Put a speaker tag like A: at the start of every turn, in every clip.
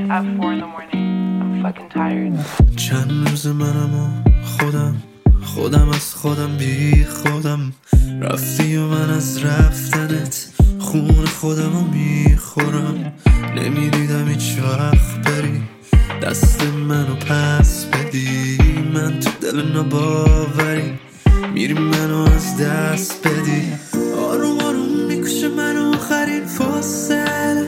A: at 4 in the morning. I'm fucking tired.
B: چند روز منم و خودم از خودم بی خودم رفتی و من از رفتنت خون خودم رو میخورم. نمیدیدم هیچ وقت بری دست منو پس بدی، من تو دل ناباوری میری منو از دست بدی. آروم آروم میکشه منو آخرین فاصله،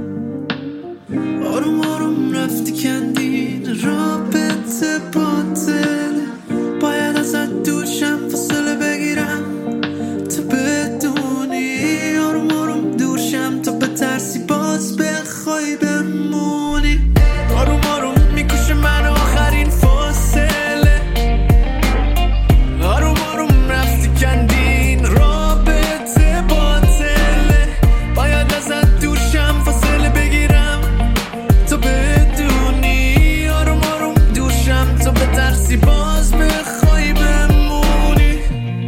B: آروم آروم رفتی کندین رابطه باطل. باید ازت دوشم فاصله بگیرم تا بدونی، آروم آروم دورشم تا بترسی باز بخوای بمونی. آروم آروم میکشه منو آخرین فاصله، آروم آروم رفتی کندین رابطه باطله. باید ازت دوشم فاصله بگیرم تا بدونی، آروم آروم دوشم تا بترسی باز بخوای بمونی.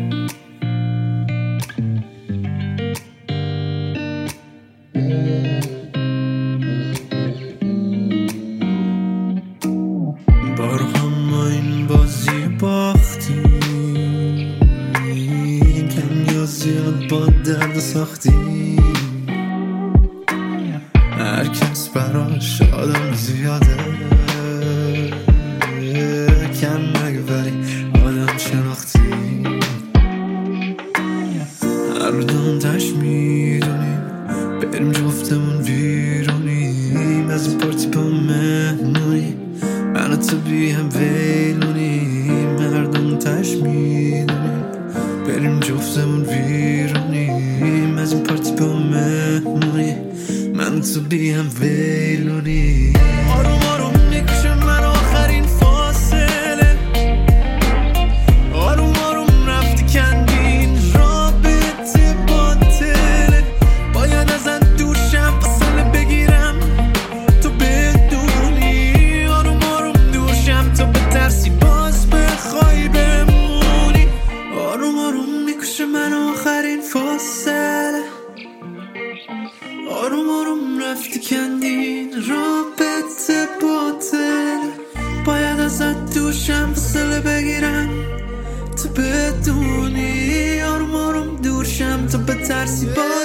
B: بارها ما این بازی باختیم، کم یا زیاد با درد ساختیم. هر کس براش آدم زیاده، کم نگه ولی آدم شناختیم. هر دوم تش میدونیم بریم جفتمون ویرونیم. از این پارتی با مهمونی من و تو بی هم ویلونیم. هر دوم تش میدونیم بریم جفتمون ویرونیم. از این پارتی با مهمونی من و تو بی هم ویلونیم. آروم آروم میکشه من آخرین فاصله، آروم آروم رفتی کندین رابطه باطله. باید ازت دوشم فاصله بگیرم تو بدونی، آروم آروم دوشم تو بترسی باز بخوای بمونی. آروم آروم میکشه من آخرین فاصله، آروم آروم رفتی کندین رابطه باطله. باید ازت دوشم فاصله بگیرم تو بدونی، آروم آروم دورشم تو بترسی باز